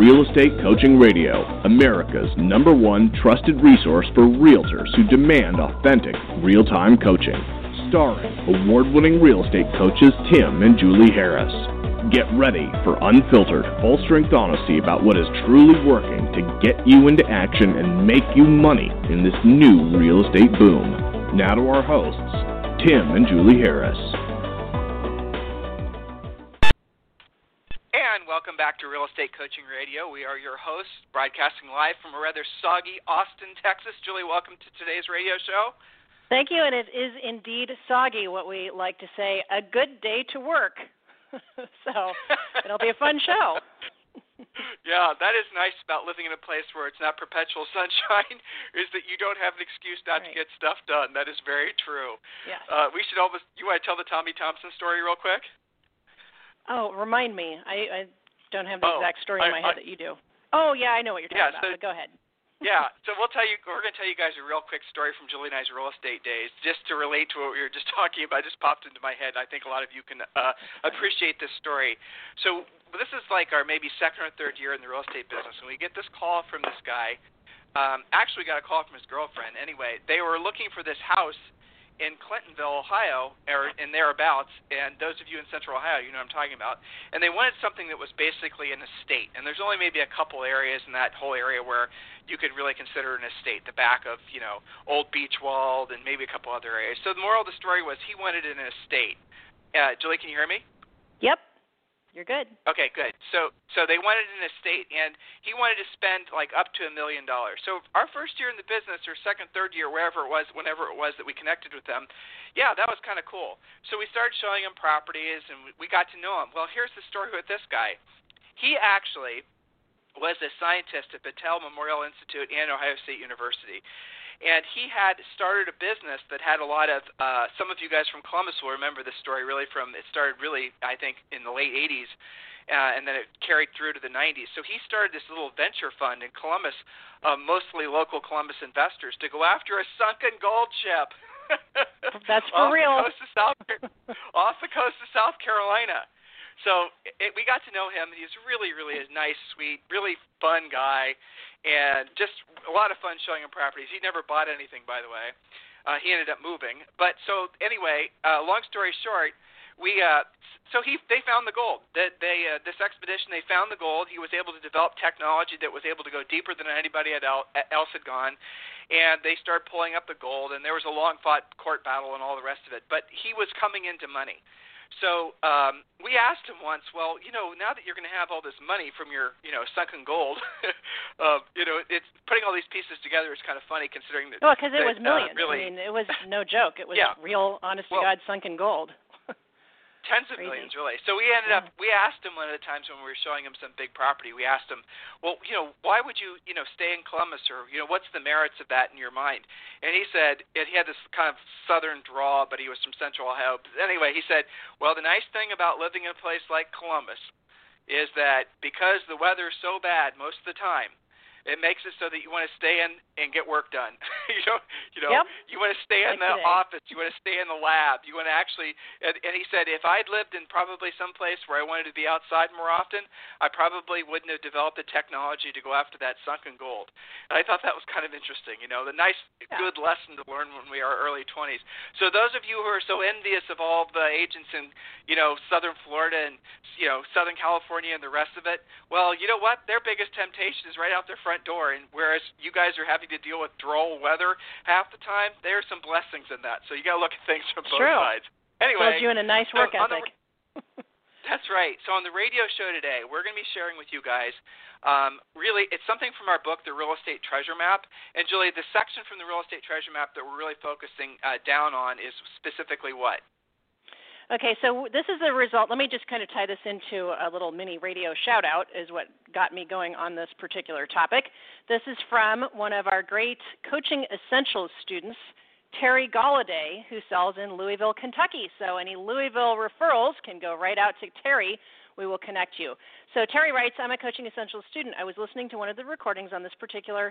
Real Estate Coaching Radio, America's #1 trusted resource for realtors who demand authentic, real-time coaching. Starring award-winning real estate coaches Tim and Julie Harris. Get ready for unfiltered, full-strength honesty about what is truly working to get you into action and make you money in this new real estate boom. Now to our hosts, Tim and Julie Harris. And welcome back to Real Estate Coaching Radio. We are your hosts, broadcasting live from a rather soggy Austin, Texas. Julie, welcome to today's radio show. Thank you, and it is indeed soggy, what we like to say, a good day to work. So it'll be a fun show. Yeah, that is nice about living in a place where it's not perpetual sunshine, is that you don't have an excuse not to get stuff done. That is very true. Yes. We should almost, you want to tell the Tommy Thompson story real quick? Oh, remind me. I don't have the exact story in my head that you do. Oh, yeah, I know what you're talking about, but go ahead. Yeah, so we're going to tell you guys a real quick story from Julie and I's real estate days, just to relate to what we were just talking about. It just popped into my head. I think a lot of you can appreciate this story. So this is like our maybe second or third year in the real estate business, and we get this call from this guy. Actually, we got a call from his girlfriend. Anyway, they were looking for this house in Clintonville, Ohio, or in thereabouts, and those of you in Central Ohio, you know what I'm talking about. And they wanted something that was basically an estate, and there's only maybe a couple areas in that whole area where you could really consider an estate, the back of, Old Beachwald and maybe a couple other areas. So the moral of the story was he wanted an estate. Julie, can you hear me? Yep. You're good. Okay, good. So they wanted an estate, and he wanted to spend like up to $1 million. So our first year in the business, or second, third year, whenever it was that we connected with them, yeah, that was kind of cool. So we started showing him properties, and we got to know him. Well, here's the story with this guy. He actually was a scientist at Battelle Memorial Institute and Ohio State University. And he had started a business that had a lot of, some of you guys from Columbus will remember this story it started really, I think, in the late 80s, and then it carried through to the 90s. So he started this little venture fund in Columbus, mostly local Columbus investors, to go after a sunken gold ship. That's for real. Off the coast of South Carolina. So we got to know him. He's really, really a nice, sweet, really fun guy, and just a lot of fun showing him properties. He never bought anything, by the way. He ended up moving. But so anyway, long story short, they found the gold. This expedition, they found the gold. He was able to develop technology that was able to go deeper than anybody else had gone, and they started pulling up the gold. And there was a long-fought court battle and all the rest of it. But he was coming into money. So we asked him once, well, now that you're going to have all this money from your, sunken gold, it's putting all these pieces together is kind of funny considering that. Well, because it was millions. Really, I mean, it was no joke. It was real, honest-to-God sunken gold. Tens of millions, really. So we asked him one of the times when we were showing him some big property, we asked him, well, why would you, stay in Columbus, or, what's the merits of that in your mind? And he said, and he had this kind of southern drawl, but he was from Central Ohio. But anyway, he said, well, the nice thing about living in a place like Columbus is that because the weather's so bad most of the time, it makes it so that you want to stay in and get work done. Yep. You want to stay in the office. You want to stay in the lab. You want to actually, and he said, if I'd lived in probably some place where I wanted to be outside more often, I probably wouldn't have developed the technology to go after that sunken gold. And I thought that was kind of interesting, the nice, good lesson to learn when we are early 20s. So those of you who are so envious of all the agents in, Southern Florida and, Southern California and the rest of it, well, you know what? Their biggest temptation is right out their front door, and whereas you guys are having to deal with droll weather half the time, there are some blessings in that. So you got to look at things from both sides. Anyway, builds you in a nice work ethic. That's right. So on the radio show today, we're going to be sharing with you guys, really, it's something from our book, The Real Estate Treasure Map. And Julie, the section from the Real Estate Treasure Map that we're really focusing down on is specifically what? Okay, so this is the result. Let me just kind of tie this into a little mini radio shout-out is what got me going on this particular topic. This is from one of our great Coaching Essentials students, Terry Galladay, who sells in Louisville, Kentucky. So any Louisville referrals can go right out to Terry we will connect you. So Terry writes, I'm a Coaching Essentials student. I was listening to one of the recordings on this particular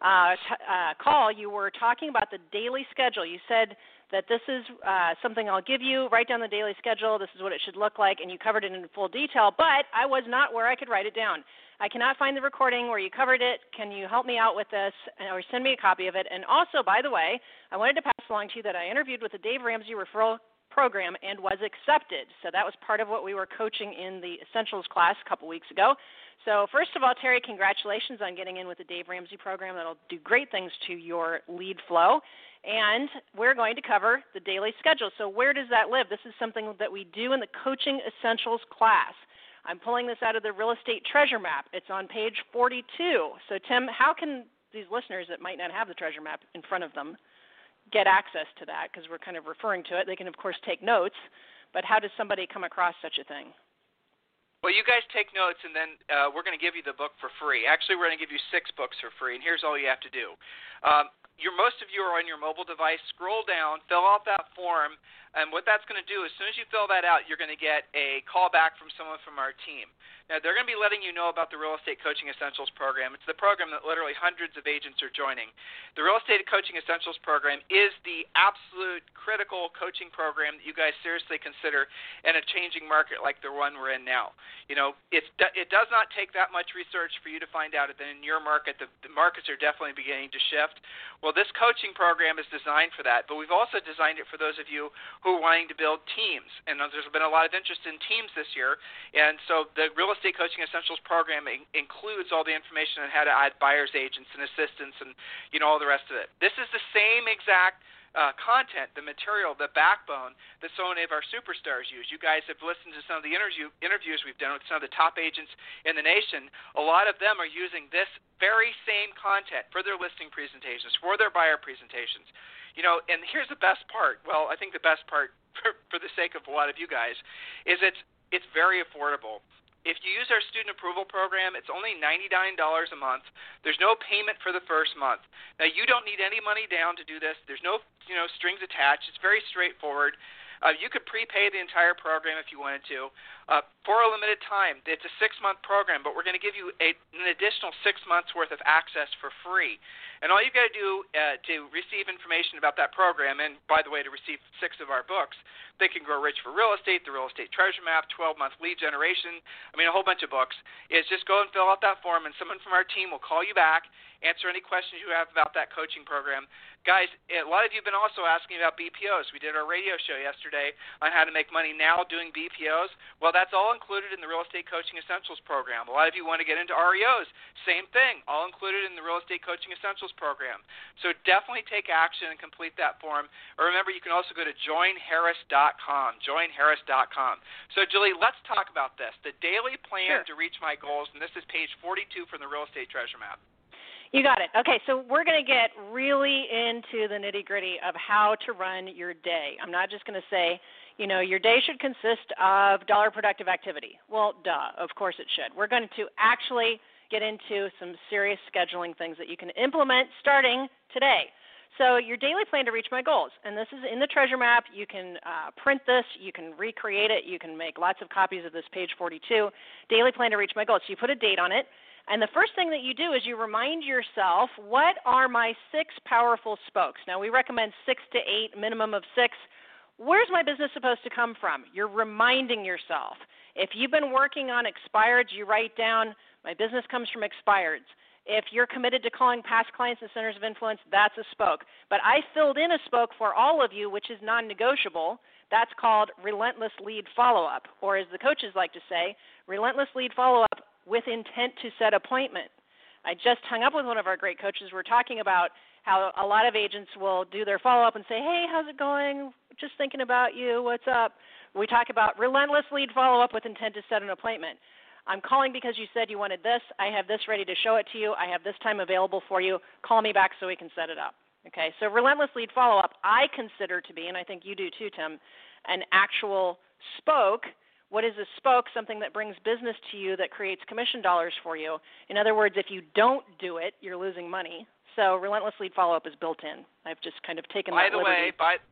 call. You were talking about the daily schedule. You said that this is something I'll give you. Write down the daily schedule. This is what it should look like, and you covered it in full detail, but I was not where I could write it down. I cannot find the recording where you covered it. Can you help me out with this or send me a copy of it? And also, by the way, I wanted to pass along to you that I interviewed with the Dave Ramsey referral program and was accepted. So that was part of what we were coaching in the Essentials class a couple weeks ago. So first of all, Terry, congratulations on getting in with the Dave Ramsey program. That'll do great things to your lead flow. And we're going to cover the daily schedule. So where does that live? This is something that we do in the Coaching Essentials class. I'm pulling this out of the Real Estate Treasure Map. It's on page 42. So, Tim, how can these listeners that might not have the treasure map in front of them get access to that? Because we're kind of referring to it. They can, of course, take notes. But how does somebody come across such a thing? Well, you guys take notes, and then we're going to give you the book for free. Actually, we're going to give you 6 books for free, and here's all you have to do. Most of you are on your mobile device. Scroll down, fill out that form, and what that's going to do, as soon as you fill that out, you're going to get a call back from someone from our team. Now, they're going to be letting you know about the Real Estate Coaching Essentials program. It's the program that literally hundreds of agents are joining. The Real Estate Coaching Essentials program is the absolute critical coaching program that you guys seriously consider in a changing market like the one we're in now. You know, it does not take that much research for you to find out that in your market, the markets are definitely beginning to shift. Well, this coaching program is designed for that, but we've also designed it for those of you who are wanting to build teams. And there's been a lot of interest in teams this year, and so the Real Estate Coaching Essentials program includes all the information on how to add buyer's agents and assistants and, all the rest of it. This is the same exact content, the material, the backbone that so many of our superstars use. You guys have listened to some of the interviews we've done with some of the top agents in the nation. A lot of them are using this very same content for their listing presentations, for their buyer presentations. And here's the best part. Well, I think the best part, for the sake of a lot of you guys, is it's very affordable. If you use our student approval program, it's only $99 a month. There's no payment for the first month. Now, you don't need any money down to do this. There's no strings attached. It's very straightforward. You could prepay the entire program if you wanted to. For a limited time, it's a 6-month program, but we're going to give you an additional 6 months' worth of access for free. And all you've got to do to receive information about that program, and by the way, to receive 6 of our books, Think and Grow Rich for Real Estate, the Real Estate Treasure Map, 12-month lead generation, a whole bunch of books, is just go and fill out that form, and someone from our team will call you back, answer any questions you have about that coaching program. Guys, a lot of you have been also asking about BPOs. We did our radio show yesterday on how to make money now doing BPOs. Well, that's all included in the Real Estate Coaching Essentials program. A lot of you want to get into REOs. Same thing, all included in the Real Estate Coaching Essentials program. So definitely take action and complete that form. Or remember, you can also go to joinharris.com, joinharris.com. So, Julie, let's talk about this, the daily plan to reach my goals, and this is page 42 from the Real Estate Treasure Map. You got it. Okay, so we're going to get really into the nitty-gritty of how to run your day. I'm not just going to say, your day should consist of dollar productive activity. Well, duh, of course it should. We're going to actually get into some serious scheduling things that you can implement starting today. So your daily plan to reach my goals, and this is in the treasure map. You can print this. You can recreate it. You can make lots of copies of this page 42, daily plan to reach my goals. So you put a date on it. And the first thing that you do is you remind yourself, what are my 6 powerful spokes? Now, we recommend 6 to 8, minimum of 6. Where's my business supposed to come from? You're reminding yourself. If you've been working on expireds, you write down, my business comes from expireds. If you're committed to calling past clients and centers of influence, that's a spoke. But I filled in a spoke for all of you, which is non-negotiable. That's called relentless lead follow-up, or as the coaches like to say, relentless lead follow-up with intent to set appointment. I just hung up with one of our great coaches. We're talking about how a lot of agents will do their follow-up and say, hey, how's it going? Just thinking about you. What's up? We talk about relentless lead follow-up with intent to set an appointment. I'm calling because you said you wanted this. I have this ready to show it to you. I have this time available for you. Call me back so we can set it up. Okay, so relentless lead follow-up I consider to be, and I think you do too, Tim, an actual spoke. What is a spoke? Something that brings business to you that creates commission dollars for you. In other words, if you don't do it, you're losing money. So relentless lead follow-up is built in. I've just kind of taken that liberty.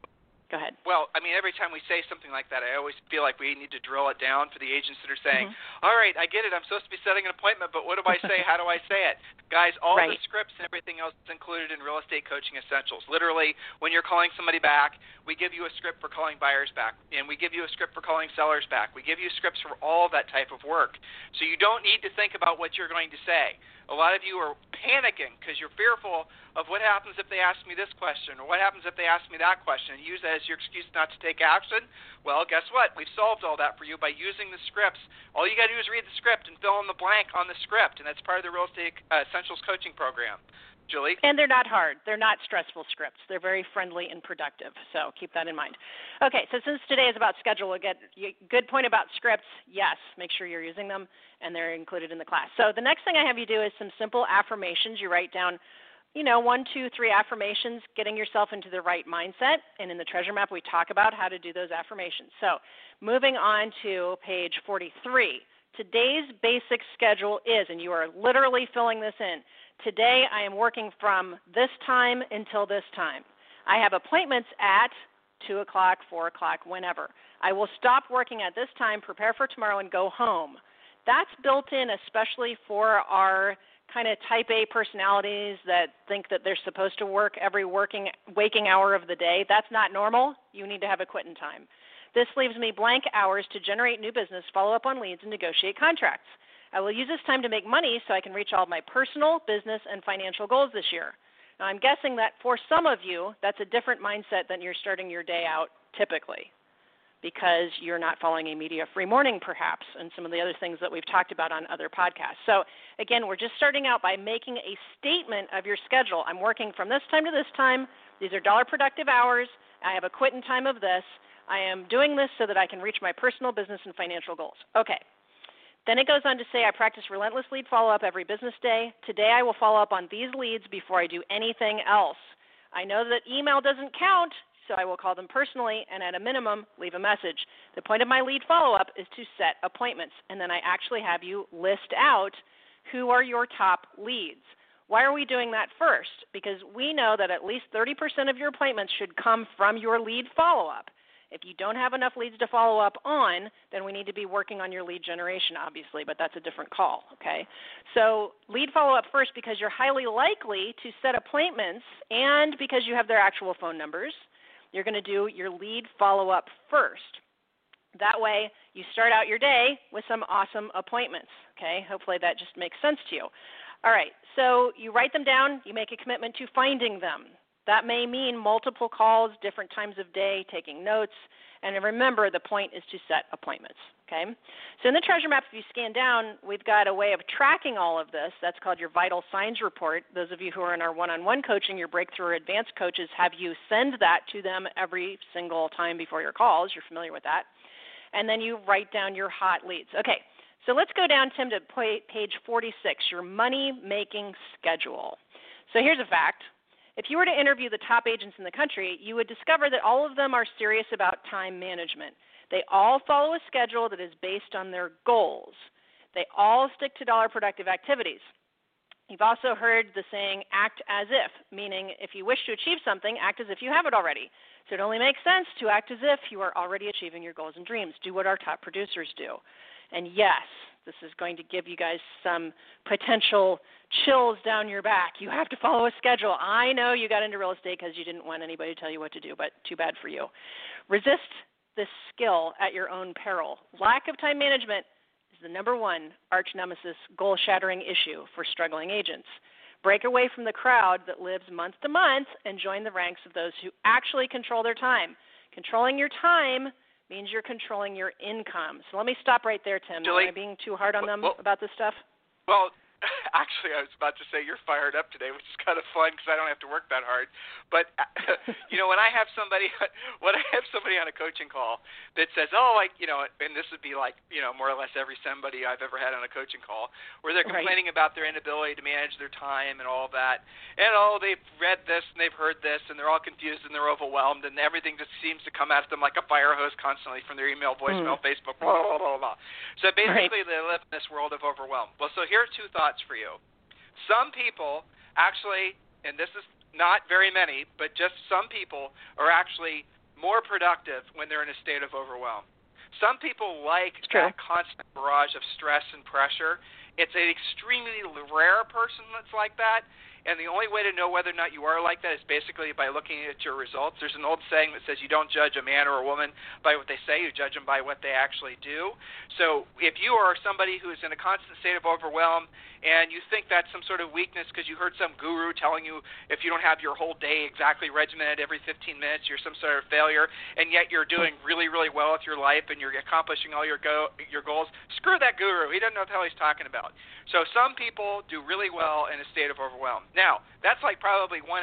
Go ahead. Well, I mean, every time we say something like that, I always feel like we need to drill it down for the agents that are saying, all right, I get it. I'm supposed to be setting an appointment, but what do I say? How do I say it? Guys, all the scripts and everything else is included in Real Estate Coaching Essentials. Literally, when you're calling somebody back, we give you a script for calling buyers back, and we give you a script for calling sellers back. We give you scripts for all that type of work. So you don't need to think about what you're going to say. A lot of you are panicking because you're fearful of what happens if they ask me this question or what happens if they ask me that question, and use that as your excuse not to take action. Well, guess what? We've solved all that for you by using the scripts. All you got to do is read the script and fill in the blank on the script, and that's part of the Real Estate Essentials coaching program. Julie? And they're not hard. They're not stressful scripts. They're very friendly and productive, so keep that in mind. Okay, so since today is about schedule, we'll get a good point about scripts. Yes, make sure you're using them, and they're included in the class. So the next thing I have you do is some simple affirmations. You write down, 1, 2, 3 affirmations, getting yourself into the right mindset. And in the treasure map, we talk about how to do those affirmations. So moving on to page 43. Today's basic schedule is, and you are literally filling this in, today I am working from this time until this time. I have appointments at 2 o'clock, 4 o'clock, whenever. I will stop working at this time, prepare for tomorrow, and go home. That's built in especially for our kind of type A personalities that think that they're supposed to work every waking hour of the day. That's not normal. You need to have a quitting time. This leaves me blank hours to generate new business, follow up on leads, and negotiate contracts. I will use this time to make money so I can reach all of my personal, business, and financial goals this year. Now, I'm guessing that for some of you, that's a different mindset than you're starting your day out typically, because you're not following a media-free morning, perhaps, and some of the other things that we've talked about on other podcasts. So, again, we're just starting out by making a statement of your schedule. I'm working from this time to this time. These are dollar productive hours. I have a quit-in time of this. I am doing this so that I can reach my personal, business, and financial goals. Okay. Then it goes on to say I practice relentless lead follow-up every business day. Today I will follow up on these leads before I do anything else. I know that email doesn't count, so I will call them personally and at a minimum leave a message. The point of my lead follow-up is to set appointments, and then I actually have you list out who are your top leads. Why are we doing that first? Because we know that at least 30% of your appointments should come from your lead follow-up. If you don't have enough leads to follow up on, then we need to be working on your lead generation, obviously, but that's a different call, okay? So lead follow-up first because you're highly likely to set appointments, and because you have their actual phone numbers, you're going to do your lead follow-up first. That way, you start out your day with some awesome appointments, okay? Hopefully that just makes sense to you. All right, so you write them down. You make a commitment to finding them. That may mean multiple calls, different times of day, taking notes. And remember, the point is to set appointments, okay? So in the treasure map, if you scan down, we've got a way of tracking all of this. That's called your vital signs report. Those of you who are in our one-on-one coaching, your breakthrough or advanced coaches, have you send that to them every single time before your calls. You're familiar with that. And then you write down your hot leads. Okay, so let's go down, Tim, to page 46, your money-making schedule. So here's a fact. If you were to interview the top agents in the country, you would discover that all of them are serious about time management. They all follow a schedule that is based on their goals. They all stick to dollar productive activities. You've also heard the saying, act as if, meaning if you wish to achieve something, act as if you have it already. So it only makes sense to act as if you are already achieving your goals and dreams. Do what our top producers do. And yes, this is going to give you guys some potential chills down your back. You have to follow a schedule. I know you got into real estate because you didn't want anybody to tell you what to do, but too bad for you. Resist this skill at your own peril. Lack of time management is the number one arch nemesis, goal-shattering issue for struggling agents. Break away from the crowd that lives month to month and join the ranks of those who actually control their time. Controlling your time means you're controlling your income. So let me stop right there, Tim. Julie, am I being too hard on them about this stuff? Well, actually, I was about to say you're fired up today, which is kind of fun because I don't have to work that hard. But when I have somebody on a coaching call that says, and this would be like, more or less every somebody I've ever had on a coaching call, where they're complaining about their inability to manage their time and all that, and they've read this and they've heard this, and they're all confused and they're overwhelmed, and everything just seems to come at them like a fire hose constantly from their email, voicemail, Facebook, blah, blah, blah, blah. So basically, they live in this world of overwhelm. Well, so here are two thoughts for you. Some people actually, and this is not very many, but just some people are actually more productive when they're in a state of overwhelm. Some people like that constant barrage of stress and pressure. It's an extremely rare person that's like that, and the only way to know whether or not you are like that is basically by looking at your results. There's an old saying that says you don't judge a man or a woman by what they say, you judge them by what they actually do. So if you are somebody who is in a constant state of overwhelm and you think that's some sort of weakness because you heard some guru telling you if you don't have your whole day exactly regimented every 15 minutes, you're some sort of failure, and yet you're doing really, really well with your life and you're accomplishing all your goals, screw that guru. He doesn't know what the hell he's talking about. So some people do really well in a state of overwhelm. Now, that's like probably 0.5%.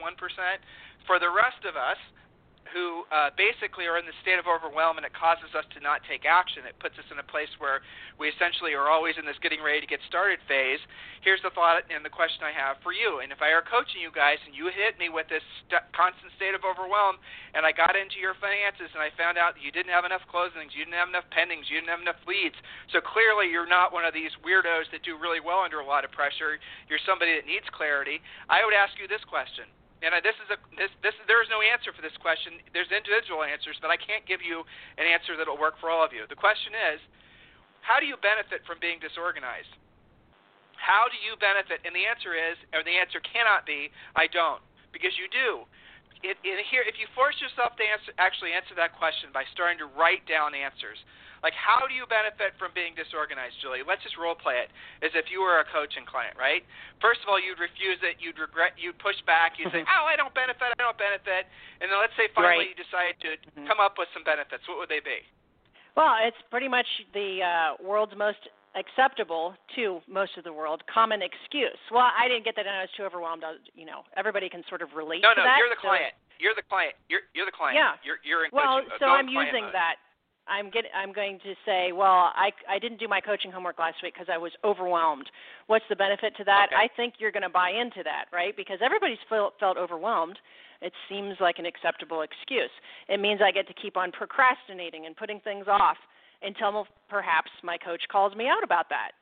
For the rest of us who basically are in the state of overwhelm and it causes us to not take action, it puts us in a place where we essentially are always in this getting ready to get started phase. Here's the thought and the question I have for you. And if I were coaching you guys and you hit me with this constant state of overwhelm and I got into your finances and I found out that you didn't have enough closings, you didn't have enough pendings, you didn't have enough leads, so clearly you're not one of these weirdos that do really well under a lot of pressure. You're somebody that needs clarity. I would ask you this question. And there is no answer for this question. There's individual answers, but I can't give you an answer that will work for all of you. The question is, how do you benefit from being disorganized? How do you benefit? And the answer is, or the answer cannot be, I don't, because you do. If you force yourself to actually answer that question by starting to write down answers, like how do you benefit from being disorganized, Julie? Let's just role play it as if you were a coaching client, right? First of all, you'd refuse it, you'd regret, you'd push back, you'd say, I don't benefit, and then let's say finally you decide to come up with some benefits. What would they be? Well, it's pretty much the world's most acceptable to most of the world common excuse. Well, I didn't get that and I was too overwhelmed. Everybody can sort of relate to that. No, you're the client. You're the client. You're the client. Yeah. You're in well, coaching. So I'm using that. I'm going to say, well, I didn't do my coaching homework last week because I was overwhelmed. What's the benefit to that? Okay. I think you're going to buy into that, right? Because everybody's felt overwhelmed. It seems like an acceptable excuse. It means I get to keep on procrastinating and putting things off until perhaps my coach calls me out about that.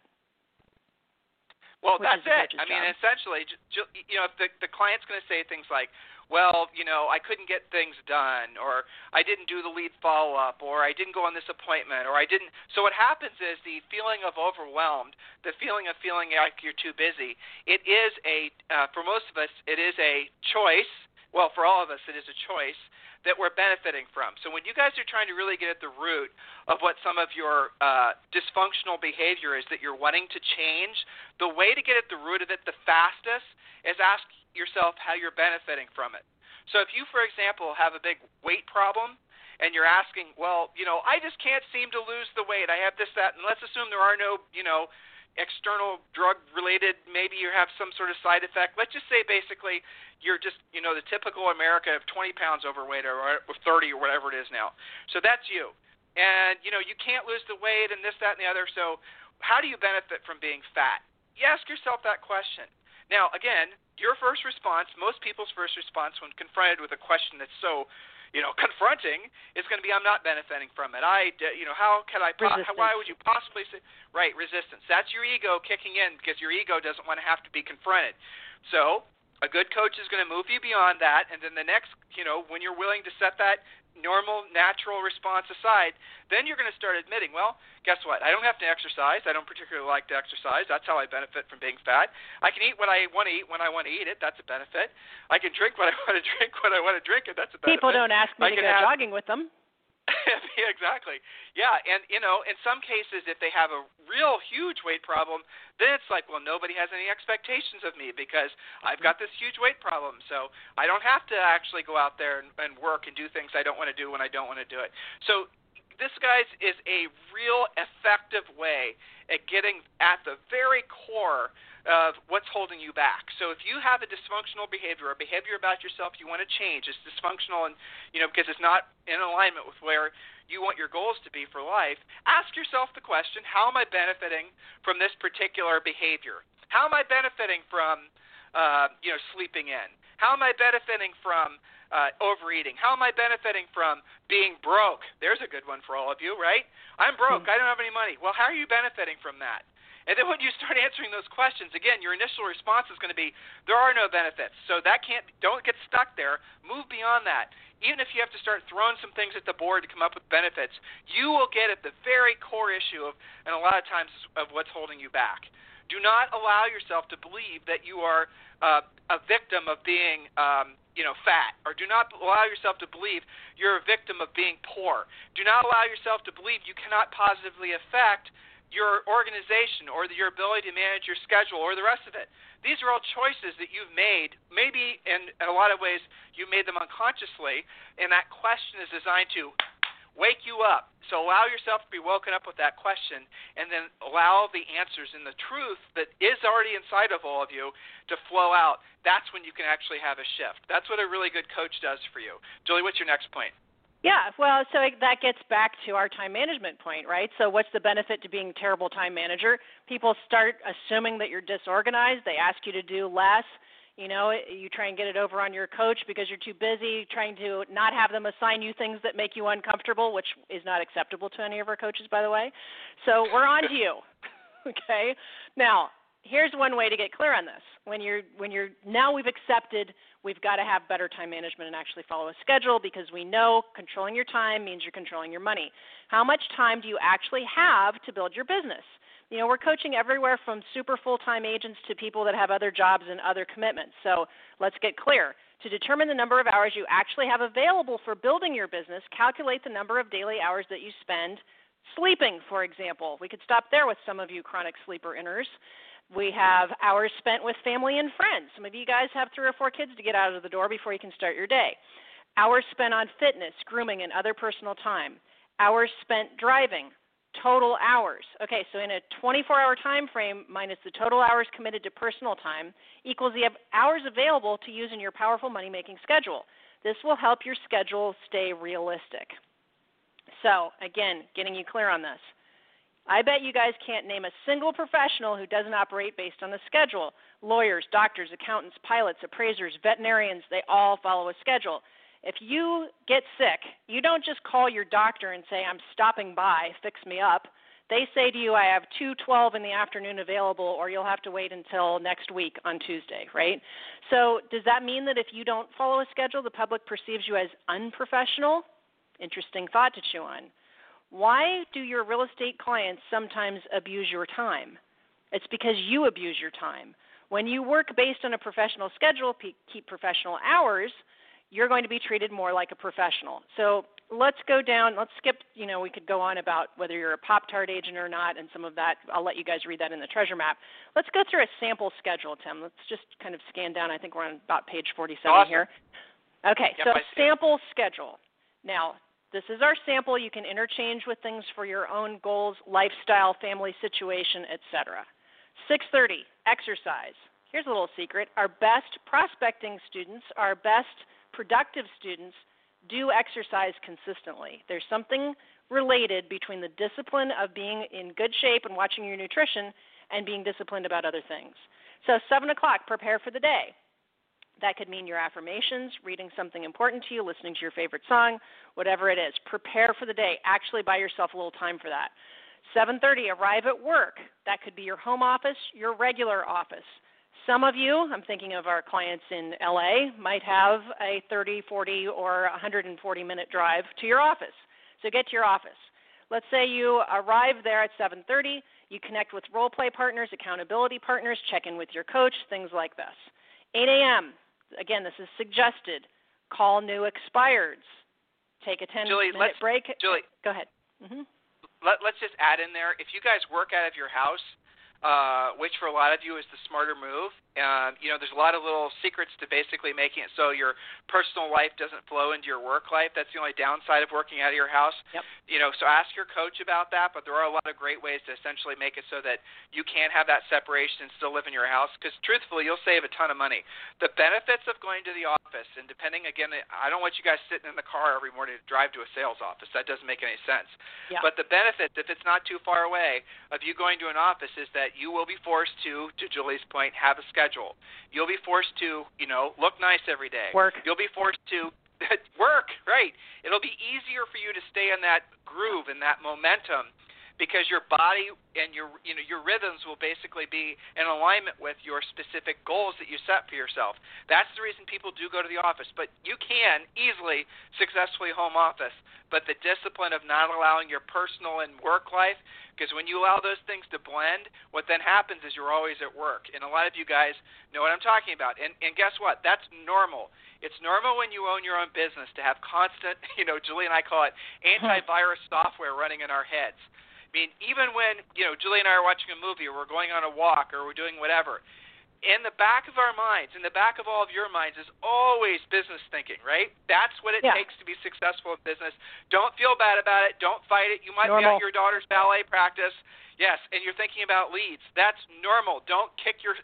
Well, that's it. I mean, essentially, if the client's going to say things like, well, I couldn't get things done, or I didn't do the lead follow-up, or I didn't go on this appointment, or I didn't. So what happens is the feeling of overwhelmed, the feeling of feeling like you're too busy, it is for most of us, it is a choice. Well, for all of us, it is a choice that we're benefiting from. So when you guys are trying to really get at the root of what some of your dysfunctional behavior is that you're wanting to change, the way to get at the root of it the fastest is ask yourself how you're benefiting from it. So if you, for example, have a big weight problem and you're asking, well, I just can't seem to lose the weight. I have this, that, and let's assume there are no, external drug-related, maybe you have some sort of side effect. Let's just say basically you're just, the typical American of 20 pounds overweight or 30 or whatever it is now. So that's you. And, you can't lose the weight and this, that, and the other. So how do you benefit from being fat? You ask yourself that question. Now, again, your first response, most people's first response when confronted with a question that's so, confronting is going to be, I'm not benefiting from it. How can I, why would you possibly say, right, resistance. That's your ego kicking in because your ego doesn't want to have to be confronted. So a good coach is going to move you beyond that, and then the next, when you're willing to set that normal, natural response aside, then you're going to start admitting, well, guess what? I don't have to exercise. I don't particularly like to exercise. That's how I benefit from being fat. I can eat what I want to eat when I want to eat it. That's a benefit. I can drink what I want to drink when I want to drink it. That's a benefit. People don't ask me to go jogging with them. Yeah, exactly. Yeah, and, in some cases, if they have a real huge weight problem, then it's like, well, nobody has any expectations of me because I've got this huge weight problem. So I don't have to actually go out there and work and do things I don't want to do when I don't want to do it. So this, guys, is a real effective way at getting at the very core of what's holding you back. So if you have a dysfunctional behavior, a behavior about yourself you want to change, it's dysfunctional and, because it's not in alignment with where you want your goals to be for life, ask yourself the question, how am I benefiting from this particular behavior? How am I benefiting from, sleeping in? How am I benefiting from overeating? How am I benefiting from being broke? There's a good one for all of you, right? I'm broke. I don't have any money. Well, how are you benefiting from that? And then when you start answering those questions, again, your initial response is going to be, there are no benefits. So don't get stuck there. Move beyond that. Even if you have to start throwing some things at the board to come up with benefits, you will get at the very core issue and a lot of times, of what's holding you back. Do not allow yourself to believe that you are a victim of being fat, or do not allow yourself to believe you're a victim of being poor. Do not allow yourself to believe you cannot positively affect your organization or your ability to manage your schedule or the rest of it. These are all choices that you've made. Maybe in a lot of ways you made them unconsciously, and that question is designed to wake you up. So allow yourself to be woken up with that question, and then allow the answers and the truth that is already inside of all of you to flow out. That's when you can actually have a shift. That's what a really good coach does for you. Julie, what's your next point? Yeah, well, so that gets back to our time management point, right? So what's the benefit to being a terrible time manager? People start assuming that you're disorganized. They ask you to do less. You try and get it over on your coach because you're too busy trying to not have them assign you things that make you uncomfortable, which is not acceptable to any of our coaches, by the way. So we're on to you, okay? Now, here's one way to get clear on this. Now we've accepted we've got to have better time management and actually follow a schedule, because we know controlling your time means you're controlling your money. How much time do you actually have to build your business? We're coaching everywhere from super full-time agents to people that have other jobs and other commitments. So let's get clear. To determine the number of hours you actually have available for building your business, calculate the number of daily hours that you spend sleeping, for example. We could stop there with some of you chronic sleeper-inners. We have hours spent with family and friends. Some of you guys have 3 or 4 kids to get out of the door before you can start your day. Hours spent on fitness, grooming, and other personal time. Hours spent driving. Total hours. Okay, so in a 24-hour time frame minus the total hours committed to personal time equals the hours available to use in your powerful money-making schedule. This will help your schedule stay realistic. So, again, getting you clear on this. I bet you guys can't name a single professional who doesn't operate based on a schedule. Lawyers, doctors, accountants, pilots, appraisers, veterinarians, they all follow a schedule. If you get sick, you don't just call your doctor and say, I'm stopping by, fix me up. They say to you, I have 2:12 in the afternoon available, or you'll have to wait until next week on Tuesday, right? So does that mean that if you don't follow a schedule, the public perceives you as unprofessional? Interesting thought to chew on. Why do your real estate clients sometimes abuse your time? It's because you abuse your time. When you work based on a professional schedule, keep professional hours, you're going to be treated more like a professional. So let's go down, let's skip, we could go on about whether you're a Pop-Tart agent or not and some of that. I'll let you guys read that in the treasure map. Let's go through a sample schedule, Tim. Let's just kind of scan down. I think we're on about page 47 awesome. Here. Okay, yep, so sample schedule. Now, this is our sample. You can interchange with things for your own goals, lifestyle, family situation, etc. 6:30, exercise. Here's a little secret. Our best prospecting students, our best productive students do exercise consistently. There's something related between the discipline of being in good shape and watching your nutrition and being disciplined about other things. So 7 o'clock, prepare for the day. That could mean your affirmations, reading something important to you, listening to your favorite song, whatever it is. Prepare for the day. Actually buy yourself a little time for that. 7:30, arrive at work. That could be your home office, your regular office. Some of you, I'm thinking of our clients in LA, might have a 30, 40, or 140-minute drive to your office. So get to your office. Let's say you arrive there at 7:30. You connect with role-play partners, accountability partners, check in with your coach, things like this. 8 a.m., again, this is suggested. Call new expireds. Take a 10-minute break. Julie, go ahead. Mm-hmm. Let's just add in there, if you guys work out of your house, which for a lot of you is the smarter move. There's a lot of little secrets to basically making it so your personal life doesn't flow into your work life. That's the only downside of working out of your house. Yep. So ask your coach about that, but there are a lot of great ways to essentially make it so that you can have that separation and still live in your house, because truthfully, you'll save a ton of money. The benefits of going to the office, and depending, again, I don't want you guys sitting in the car every morning to drive to a sales office. That doesn't make any sense. Yep. But the benefits, if it's not too far away, of you going to an office is that you will be forced to Julie's point, have a schedule. You'll be forced to, look nice every day. Work. You'll be forced to work, right. It'll be easier for you to stay in that groove and that momentum because your body and your rhythms will basically be in alignment with your specific goals that you set for yourself. That's the reason people do go to the office. But you can easily successfully home office, but the discipline of not allowing your personal and work life, because when you allow those things to blend, what then happens is you're always at work. And a lot of you guys know what I'm talking about. And guess what? That's normal. It's normal when you own your own business to have constant, Julie and I call it antivirus software running in our heads. I mean, even when, Julie and I are watching a movie or we're going on a walk or we're doing whatever, in the back of our minds, in the back of all of your minds is always business thinking, right? That's what it takes to be successful in business. Don't feel bad about it. Don't fight it. You might be at your daughter's ballet practice. Yes, and you're thinking about leads. That's normal. Don't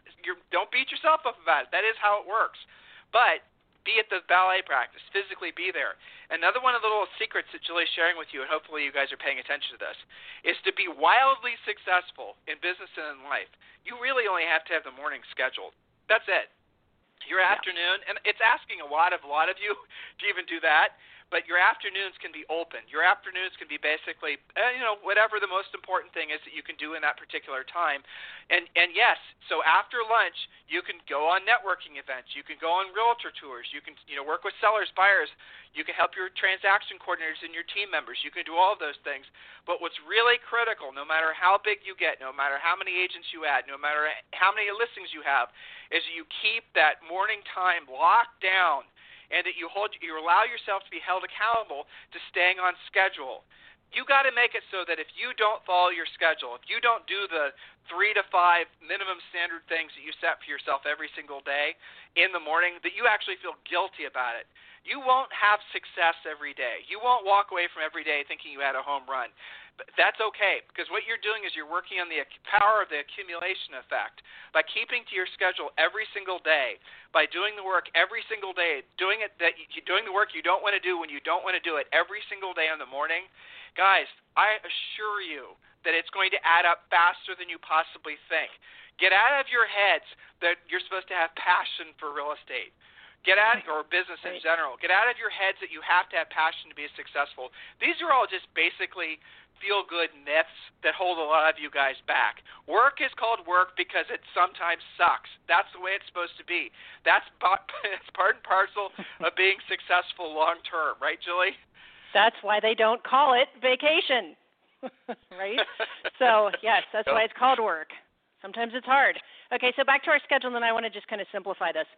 don't beat yourself up about it. That is how it works. But be at the ballet practice, physically be there. Another one of the little secrets that Julie's sharing with you, and hopefully you guys are paying attention to this, is to be wildly successful in business and in life. You really only have to have the morning scheduled. That's it. Your afternoon, and it's asking a lot of you to even do that, but your afternoons can be open. Your afternoons can be basically, whatever the most important thing is that you can do in that particular time. And yes, so after lunch, you can go on networking events. You can go on realtor tours. You can, work with sellers, buyers. You can help your transaction coordinators and your team members. You can do all of those things. But what's really critical, no matter how big you get, no matter how many agents you add, no matter how many listings you have, is you keep that morning time locked down, and that you allow yourself to be held accountable to staying on schedule. You got to make it so that if you don't follow your schedule, if you don't do the 3 to 5 minimum standard things that you set for yourself every single day in the morning, that you actually feel guilty about it. You won't have success every day. You won't walk away from every day thinking you had a home run. But that's okay, because what you're doing is you're working on the power of the accumulation effect. By keeping to your schedule every single day, by doing the work every single day, doing the work you don't want to do when you don't want to do it every single day in the morning, guys, I assure you that it's going to add up faster than you possibly think. Get out of your heads that you're supposed to have passion for real estate. Get out, or business in general. Get out of your heads that you have to have passion to be successful. These are all just basically feel-good myths that hold a lot of you guys back. Work is called work because it sometimes sucks. That's the way it's supposed to be. That's part and parcel of being successful long-term, right, Julie? That's why they don't call it vacation, right? So, yes, that's why it's called work. Sometimes it's hard. Okay, so back to our schedule, and then I want to just kind of simplify this.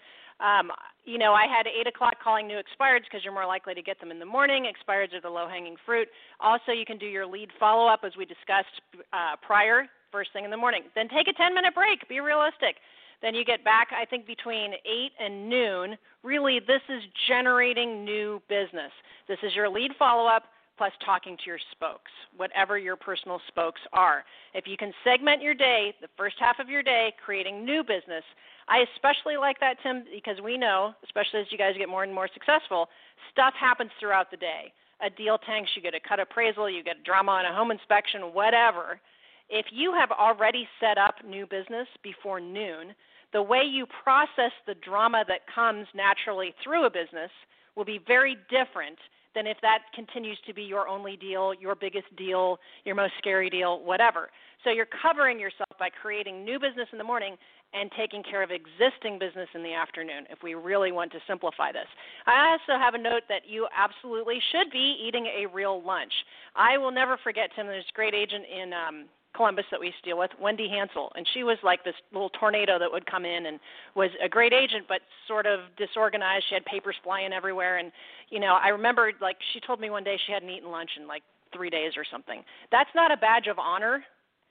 I had 8 o'clock calling new expireds because you're more likely to get them in the morning. Expireds are the low-hanging fruit. Also, you can do your lead follow-up, as we discussed prior, first thing in the morning. Then take a 10-minute break. Be realistic. Then you get back, I think, between 8 and noon. Really, this is generating new business. This is your lead follow-up plus talking to your spokes, whatever your personal spokes are. If you can segment your day, the first half of your day, creating new business, I especially like that, Tim, because we know, especially as you guys get more and more successful, stuff happens throughout the day. A deal tanks, you get a cut appraisal, you get drama on a home inspection, whatever. If you have already set up new business before noon, the way you process the drama that comes naturally through a business will be very different than if that continues to be your only deal, your biggest deal, your most scary deal, whatever. So you're covering yourself by creating new business in the morning and taking care of existing business in the afternoon, if we really want to simplify this. I also have a note that you absolutely should be eating a real lunch. I will never forget, Tim, there's a great agent in Columbus that we used to deal with, Wendy Hansel, and she was like this little tornado that would come in and was a great agent but sort of disorganized. She had papers flying everywhere, and, I remember, she told me one day she hadn't eaten lunch in 3 days or something. That's not a badge of honor.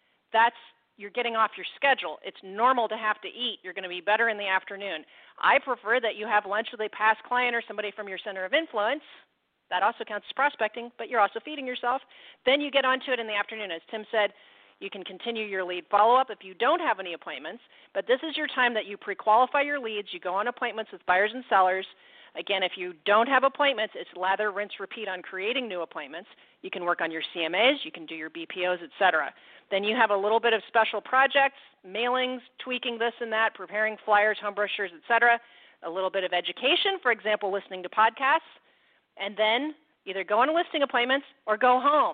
You're getting off your schedule. It's normal to have to eat. You're going to be better in the afternoon. I prefer that you have lunch with a past client or somebody from your center of influence. That also counts as prospecting, but you're also feeding yourself. Then you get onto it in the afternoon. As Tim said, you can continue your lead follow-up if you don't have any appointments, but this is your time that you pre-qualify your leads. You go on appointments with buyers and sellers. Again, if you don't have appointments, it's lather, rinse, repeat on creating new appointments. You can work on your CMAs, you can do your BPOs, et cetera. Then you have a little bit of special projects, mailings, tweaking this and that, preparing flyers, home brochures, et cetera. A little bit of education, for example, listening to podcasts. And then either go on listing appointments or go home.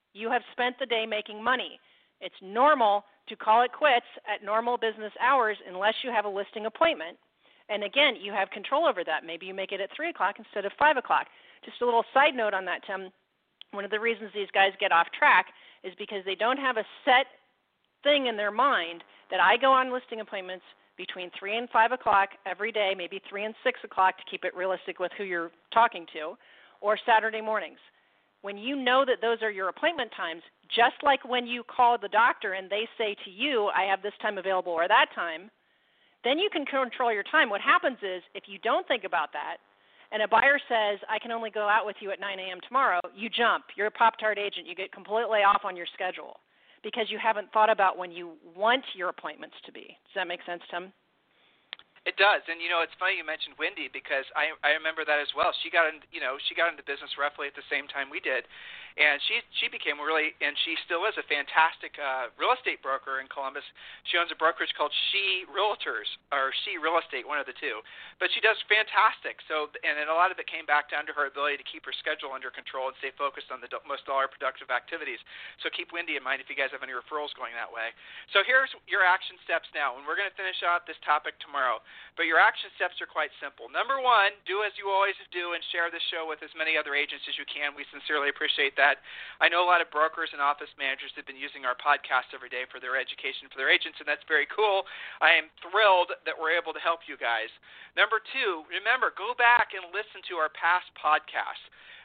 You have spent the day making money. It's normal to call it quits at normal business hours unless you have a listing appointment. And again, you have control over that. Maybe you make it at 3 o'clock instead of 5 o'clock. Just a little side note on that, Tim. One of the reasons these guys get off track is because they don't have a set thing in their mind that I go on listing appointments between 3 and 5 o'clock every day, maybe 3 and 6 o'clock to keep it realistic with who you're talking to, or Saturday mornings. When you know that those are your appointment times, just like when you call the doctor and they say to you, I have this time available or that time, then you can control your time. What happens is if you don't think about that and a buyer says, I can only go out with you at 9 a.m. tomorrow, you jump. You're a Pop-Tart agent. You get completely off on your schedule because you haven't thought about when you want your appointments to be. Does that make sense, Tim? It does, and it's funny you mentioned Wendy because I remember that as well. She got into business roughly at the same time we did, and she became and she still is a fantastic real estate broker in Columbus. She owns a brokerage called She Realtors or She Real Estate, one of the two, but she does fantastic. So, and a lot of it came back down to her ability to keep her schedule under control and stay focused on the most dollar productive activities. So keep Wendy in mind if you guys have any referrals going that way. So here's your action steps now, and we're going to finish out this topic tomorrow. But your action steps are quite simple. Number one, do as you always do and share this show with as many other agents as you can. We sincerely appreciate that. I know a lot of brokers and office managers have been using our podcast every day for their education for their agents, and that's very cool. I am thrilled that we're able to help you guys. Number two, remember, go back and listen to our past podcasts.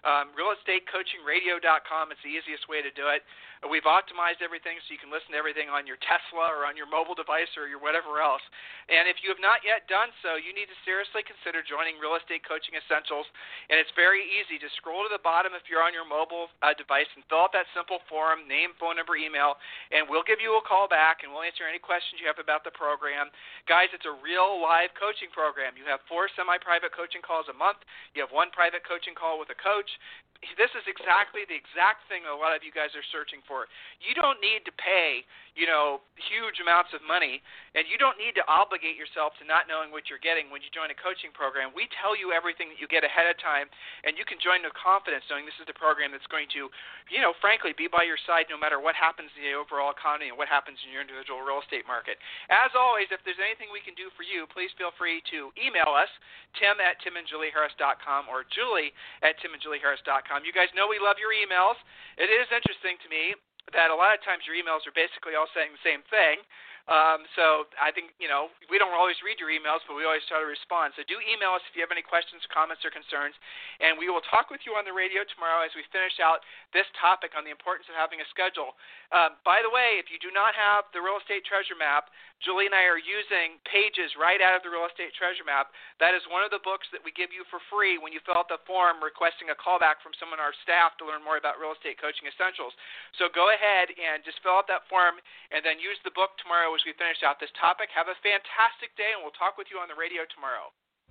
realestatecoachingradio.com is the easiest way to do it. We've optimized everything so you can listen to everything on your Tesla or on your mobile device or your whatever else. And if you have not yet done so, you need to seriously consider joining Real Estate Coaching Essentials. And it's very easy. Just scroll to the bottom if you're on your mobile device and fill out that simple form, name, phone number, email, and we'll give you a call back and we'll answer any questions you have about the program. Guys, it's a real live coaching program. You have 4 semi-private coaching calls a month. You have 1 private coaching call with a coach. This is exactly the exact thing a lot of you guys are searching for. You don't need to pay, huge amounts of money, and you don't need to obligate yourself to not knowing what you're getting when you join a coaching program. We tell you everything that you get ahead of time, and you can join with confidence knowing this is the program that's going to, frankly, be by your side no matter what happens in the overall economy and what happens in your individual real estate market. As always, if there's anything we can do for you, please feel free to email us, tim@timandjulieharris.com or julie@timandjulieharris.com. You guys know we love your emails. It is interesting to me that a lot of times your emails are basically all saying the same thing. So I think, we don't always read your emails, but we always try to respond. So do email us if you have any questions, comments, or concerns, and we will talk with you on the radio tomorrow as we finish out this topic on the importance of having a schedule. By the way, if you do not have the Real Estate Treasure Map, Julie and I are using pages right out of the Real Estate Treasure Map. That is one of the books that we give you for free when you fill out the form requesting a callback from someone on our staff to learn more about Real Estate Coaching Essentials. So go ahead and just fill out that form and then use the book tomorrow as we finish out this topic. Have a fantastic day, and we'll talk with you on the radio tomorrow.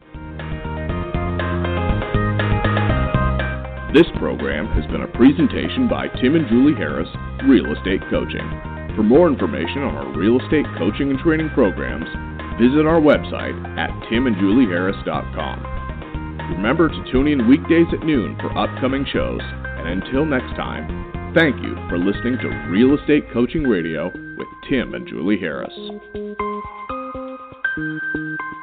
This program has been a presentation by Tim and Julie Harris, Real Estate Coaching. For more information on our real estate coaching and training programs, visit our website at timandjulieharris.com. Remember to tune in weekdays at noon for upcoming shows, and until next time, thank you for listening to Real Estate Coaching Radio with Tim and Julie Harris.